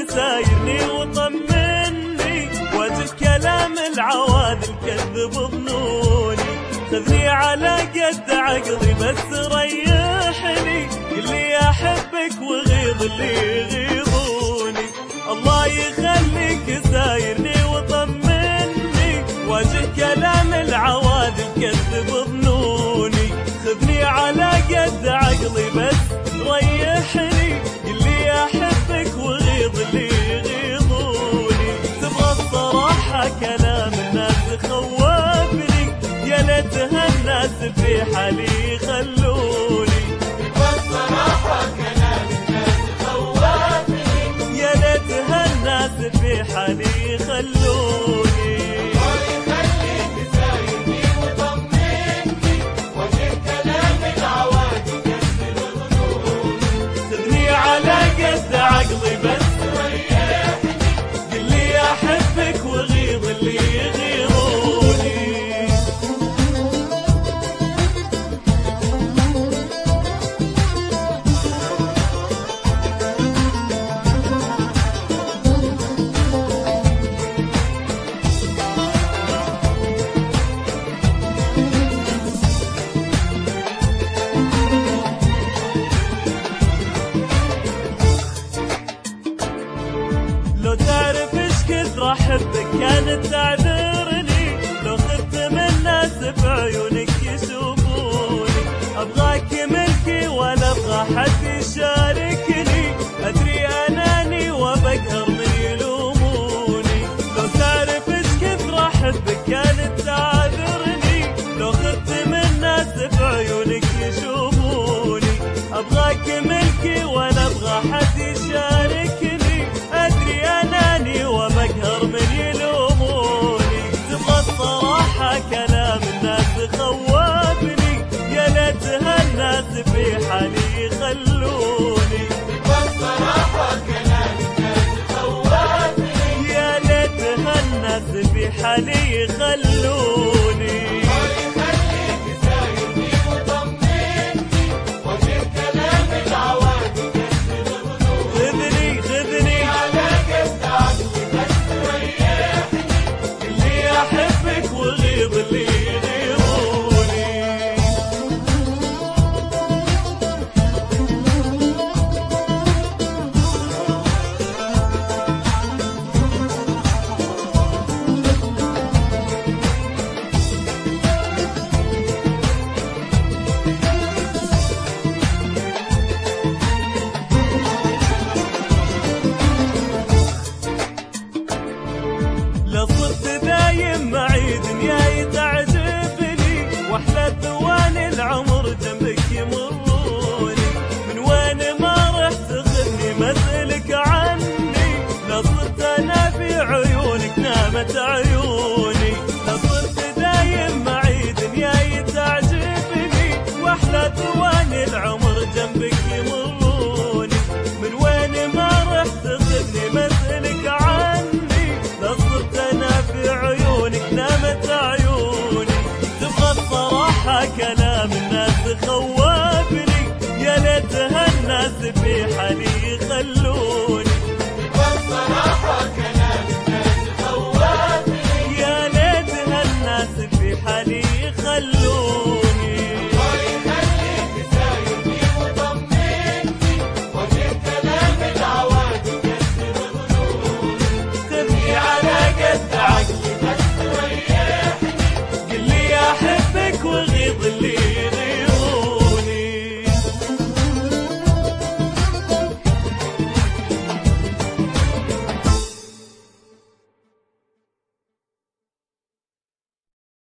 سايرني وطمني، وجه كلام العواذل كذب ظنوني. خذني على قد عقلي بس ريحني، قل لي احبك وغيظ اللي يغيظوني. الله يخليك سايرني وطمني، وجه كلام العواذل كذب ظنوني. خذني على قد عقلي بس ريحني، قل لي احبك وغيظ اللي يغيظوني. تبغى الصراحة كلام الناس خوفني، يا ليتها الناس في حالي خلوني. تبغى الصراحة كلام الناس خوفني، يا ليتها الناس في حالي خلوني. عقلي بس ريحني، قل لي احبك وغيظ اللي يغيظوني. لو تعرف ايش كثر احبك كانت تعذرني، لو خفت من الناس بعيونك يشوفوني. ابغاك ملكي ولا ابغى حد يشاركني، ادري اناني وبقهر من يلوموني. لو تعرف ايش كثر احبك كانت تعذرني، لو خفت من الناس بعيونك يشوفوني. ابغاك ملكي ولا ابغى حد يشاركني، أدري أناني وبقهر من يلوموني. تبغى الصراحة كلام الناس خوفني، يا ليتها الناس في حالي خلوني. تبغى الصراحة كلام الناس خوفني، يا ليتها الناس في حالي خلوني. خليك سايرني وطمني، وجه كلام العواذل كذب ظنوني. خذني على قد عقلي بس ريحني، قل لي أحبك وغيظ اللي يغيظوني. لا صرت دايم معي دنياي تعجبني، واحلى ثواني العمر جنبك يمروني. من وين ما رحت خذني مسألك عني، لا صرت انا في عيونك نامت عيوني. لا صرت دايم معي دنياي تعجبني، واحلى ثواني العمر جنبك يمروني. من وين ما رحت خذني مسألك عني، لا صرت انا في عيونك نامت عيوني. تبغى الصراحة كلام